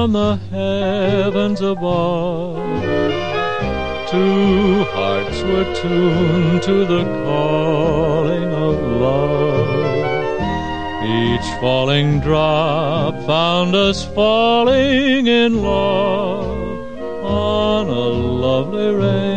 from the heavens above. Two hearts were tuned to the calling of love. Each falling drop found us falling in love on a lovely rainbow.